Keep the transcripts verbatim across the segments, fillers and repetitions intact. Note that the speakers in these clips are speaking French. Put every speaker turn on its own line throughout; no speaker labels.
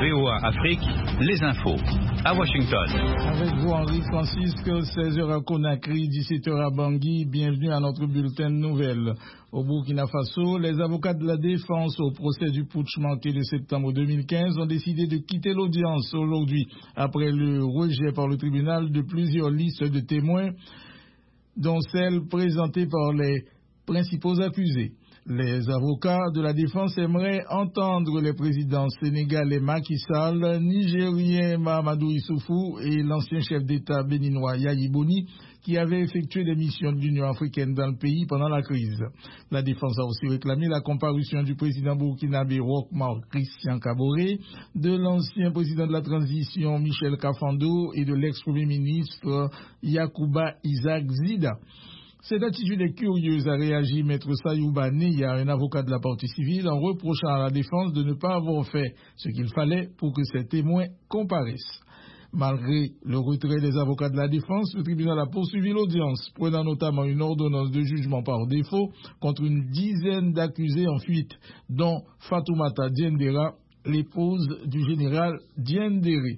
V O A Afrique, les infos. À Washington.
Avec vous, Henri Francisque, seize heures à Conakry, dix-sept heures à Bangui. Bienvenue à notre bulletin de nouvelles. Au Burkina Faso, les avocats de la défense au procès du putsch manqué de septembre deux mille quinze ont décidé de quitter l'audience aujourd'hui après le rejet par le tribunal de plusieurs listes de témoins, dont celles présentées par les principaux accusés. Les avocats de la défense aimeraient entendre les présidents sénégalais Macky Sall, nigérien Mahamadou Issoufou et l'ancien chef d'État béninois Yayi Boni, qui avaient effectué des missions de l'Union africaine dans le pays pendant la crise. La défense a aussi réclamé la comparution du président burkinabé Roch-Marc Christian Kaboré, de l'ancien président de la transition Michel Kafando et de l'ex-premier ministre Yacouba Isaac Zida. Cette attitude est curieuse, a réagi Maître Sayouba Neya, un avocat de la partie civile, en reprochant à la défense de ne pas avoir fait ce qu'il fallait pour que ces témoins comparaissent. Malgré le retrait des avocats de la défense, le tribunal a poursuivi l'audience, prenant notamment une ordonnance de jugement par défaut contre une dizaine d'accusés en fuite, dont Fatoumata Diendera, l'épouse du général Diendéré.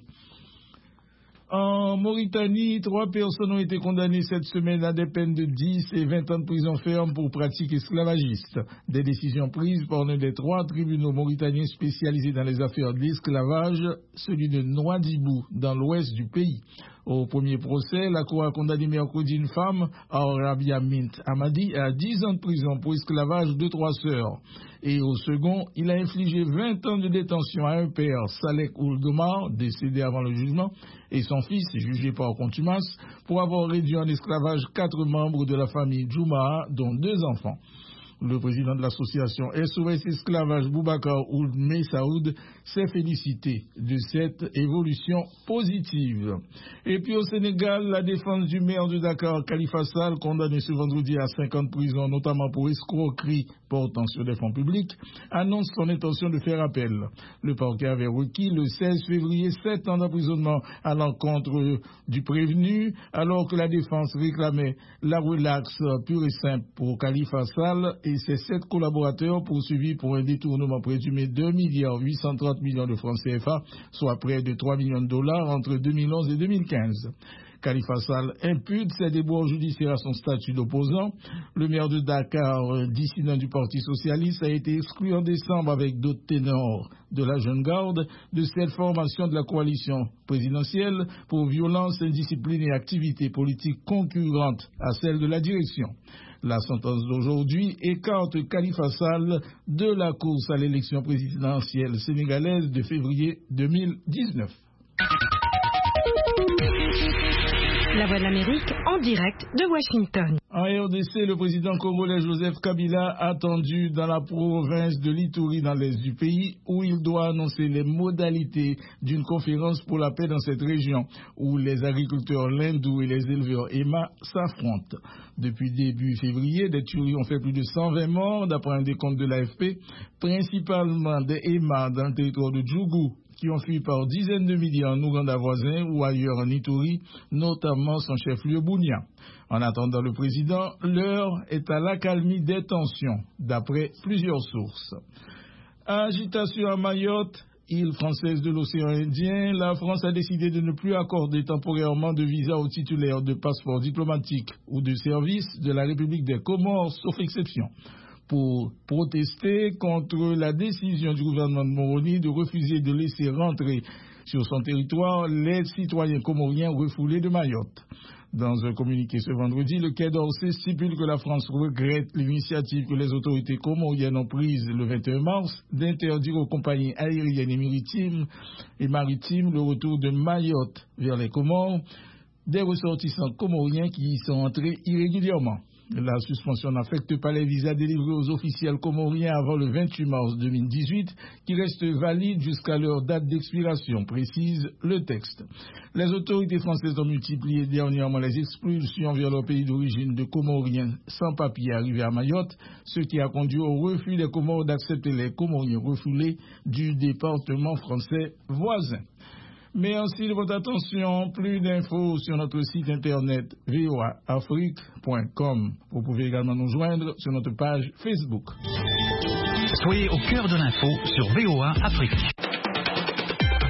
En Mauritanie, trois personnes ont été condamnées cette semaine à des peines de dix et vingt ans de prison ferme pour pratiques esclavagistes. Des décisions prises par l'un des trois tribunaux mauritaniens spécialisés dans les affaires de l'esclavage, celui de Nouadhibou, dans l'ouest du pays. Au premier procès, la Cour a condamné mercredi une femme, Arabia Mint Amadi, à dix ans de prison pour esclavage de trois sœurs. Et au second, il a infligé vingt ans de détention à un père, Salek Ouldomar, décédé avant le jugement, et son fils, jugé par contumace, pour avoir réduit en esclavage quatre membres de la famille Djouma, dont deux enfants. Le président de l'association S O S Esclavage, Boubacar Ould Messaoud, s'est félicité de cette évolution positive. Et puis au Sénégal, la défense du maire de Dakar, Khalifa Sall, condamné ce vendredi à cinq ans de prison, notamment pour escroquerie portant sur des fonds publics, annonce son intention de faire appel. Le parquet avait requis le seize février sept ans d'emprisonnement à l'encontre du prévenu, alors que la défense réclamait la relaxe pure et simple pour Khalifa Sall et ses sept collaborateurs poursuivis pour un détournement présumé de deux milliards huit cent trente millions de francs C F A, soit près de trois millions de dollars entre deux mille onze et deux mille quinze. Khalifa Sall impute ses déboires judiciaires à son statut d'opposant. Le maire de Dakar, dissident du Parti socialiste, a été exclu en décembre avec d'autres ténors de la jeune garde de cette formation de la coalition présidentielle pour violence, indiscipline et activités politiques concurrentes à celles de la direction. La sentence d'aujourd'hui écarte Khalifa Sall de la course à l'élection présidentielle sénégalaise de février deux mille dix-neuf.
La Voix de l'Amérique en direct de Washington.
En R D C, le président congolais Joseph Kabila attendu dans la province de l'Ituri dans l'est du pays où il doit annoncer les modalités d'une conférence pour la paix dans cette région où les agriculteurs lindous et les éleveurs Emma s'affrontent. Depuis début février, des tueries ont fait plus de cent vingt morts d'après un décompte de l'A F P, principalement des Emma dans le territoire de Djougou, qui ont fui par dizaines de milliers en Ouganda voisin ou ailleurs en Ituri, notamment son chef-lieu Bunia. En attendant le président, l'heure est à l'accalmie des tensions, d'après plusieurs sources. Agitation à Mayotte, île française de l'océan Indien, la France a décidé de ne plus accorder temporairement de visa aux titulaires de passeports diplomatiques ou de services de la République des Comores, sauf exception, pour protester contre la décision du gouvernement de Moroni de refuser de laisser rentrer sur son territoire les citoyens comoriens refoulés de Mayotte. Dans un communiqué ce vendredi, le Quai d'Orsay stipule que la France regrette l'initiative que les autorités comoriennes ont prise le vingt et un mars d'interdire aux compagnies aériennes et maritimes, et maritimes le retour de Mayotte vers les Comores des ressortissants comoriens qui y sont entrés irrégulièrement. La suspension n'affecte pas les visas délivrés aux officiels comoriens avant le vingt-huit mars deux mille dix-huit, qui restent valides jusqu'à leur date d'expiration, précise le texte. Les autorités françaises ont multiplié dernièrement les expulsions vers leur pays d'origine de Comoriens sans papier arrivés à Mayotte, ce qui a conduit au refus des Comores d'accepter les Comoriens refoulés du département français voisin. Merci de votre attention. Plus d'infos sur notre site internet v o a afrique point com. Vous pouvez également nous joindre sur notre page Facebook.
Soyez au cœur de l'info sur V O A Afrique.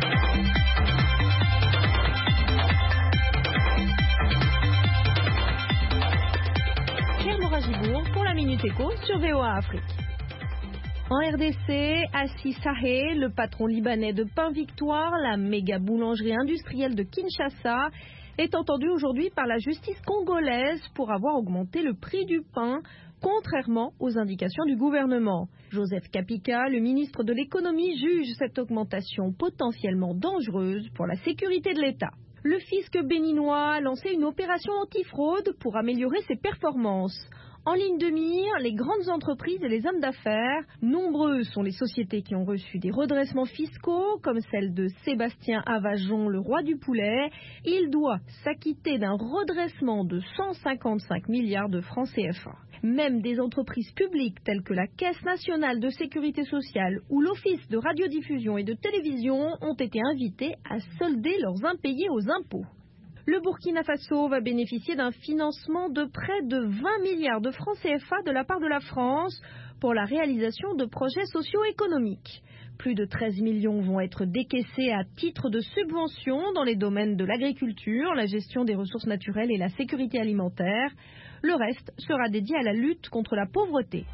Échos sur V O A Afrique. En R D C, Assi Sahé, le patron libanais de Pain Victoire, la méga boulangerie industrielle de Kinshasa, est entendu aujourd'hui par la justice congolaise pour avoir augmenté le prix du pain, contrairement aux indications du gouvernement. Joseph Kapika, le ministre de l'économie, juge cette augmentation potentiellement dangereuse pour la sécurité de l'État. Le fisc béninois a lancé une opération antifraude pour améliorer ses performances. En ligne de mire, les grandes entreprises et les hommes d'affaires. Nombreuses sont les sociétés qui ont reçu des redressements fiscaux, comme celle de Sébastien Avajon, le roi du poulet. Il doit s'acquitter d'un redressement de cent cinquante-cinq milliards de francs C F A. Même des entreprises publiques telles que la Caisse nationale de sécurité sociale ou l'Office de radiodiffusion et de télévision ont été invités à solder leurs impayés aux impôts. Le Burkina Faso va bénéficier d'un financement de près de vingt milliards de francs C F A de la part de la France pour la réalisation de projets socio-économiques. Plus de treize millions vont être décaissés à titre de subvention dans les domaines de l'agriculture, la gestion des ressources naturelles et la sécurité alimentaire. Le reste sera dédié à la lutte contre la pauvreté.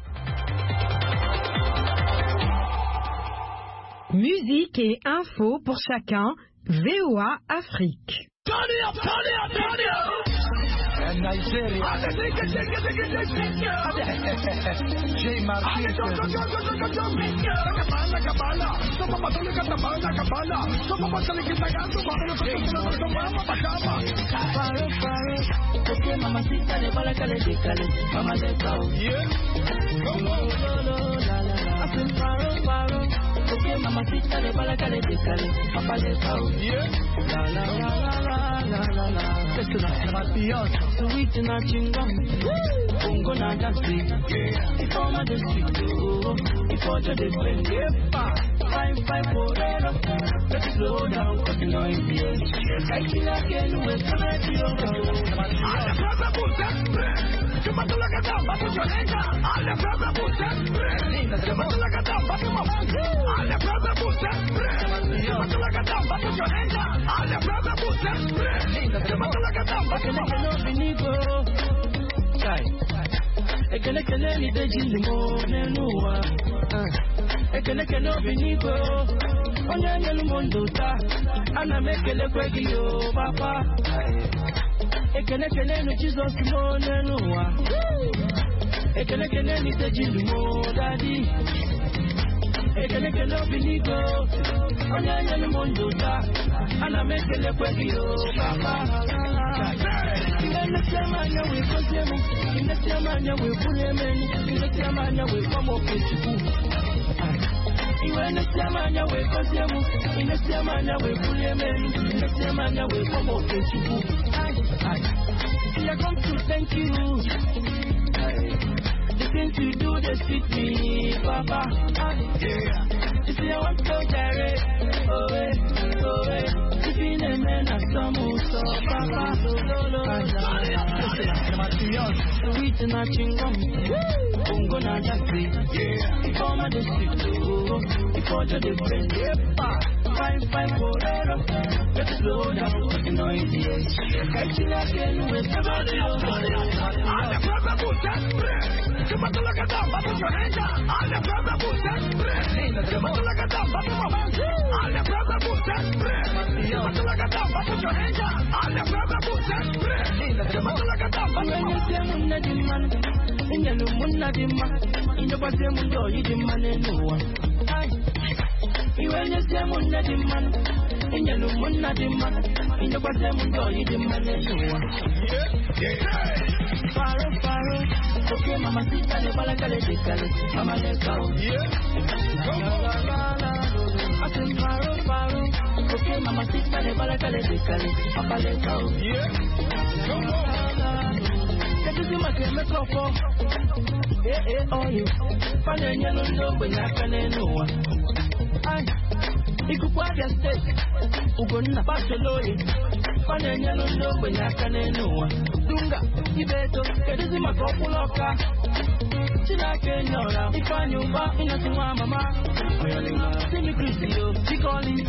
Musique et infos pour chacun, V O A Afrique.
Turn it up, turn it up, turn it up. And Nigeria. J Marquez. Okay, mamacita le bala cale de cale, mama le cao. Yeah. Go go go go la la la. I feel faro faro. Okay, mamacita le bala cale de cale, papa le cao. Yeah. La la la la la la la. Esto no es mafioso. Sweet na chingam. Bongo na dance. Yeah. Ifo ma de street. Ifo jo de friend. Yeah. Fine fine forever. Let's slow down, cause you know it's yeah. I feel like you know it's gonna be over. Alle prøver på sempre. Du må la gamba på Jolenga. Alle prøver på sempre. Du må la gamba på Mama. Alle prøver på sempre. Du må la gamba på Jolenga. Alle prøver på sempre. Du må la gamba på Mama. Chai. Ekele kele ni de jilimo nenuwa. Ekele kele obinigo. Onye nyelu mondo ta. Ana mekele kwegi yo papa. Ekele kele no Jesus mo nenuwa. Ekele kele ni tejilu mo daddy. Ekele kele obinigo. Onye nyelu mondo ta. Ana mekele kwegi yo papa. Inasema we kosemu. Inasema we kulemeni. Inasema we komo kechuku. Inasema we kosemu. Inasema we kulemeni. Inasema we komo kechuku. I come to thank you. The things you do, they fit me, Papa. Yeah. You see, I want to carry. Oh, eh, oh, eh. If you name me, I come so, Papa. Sweet and a chingum. Bongo na jazzy. Yeah. Before my district, before the different. Yeah. Fine, fine, forever. Let's slow down, you know it's yes. I feel like you with somebody else. I'm the brother who says, you must look at them, but your hands up. I'm the brother who says, you must look at them, but your hands up. I'm the brother who says, you must look at them, but your hands up. I'm the brother who says, you must look at them, but your hands up. In the Lumuna Dima, in the Basemundo, you demand no one. You ain't the same on the man. In the Lumuna Dima, in the Basemundo, you demand no one. Faro, faro. Okay, Mama Sita, the Balacale, the Cale, Mama Lesao. I said, faro, faro. Okay, Mama Sita, the Balacale, the Cale, Papa Lesao. This is my game, make up for. Eh, eh, oh, you. Find a no when I can know. I. If you want to stay, we're going to pass the lawyer. Find a no when I can know. Dunga, you better. This is my couple of car. She like a no. If I knew about in a mama. See me, Christy, she calling.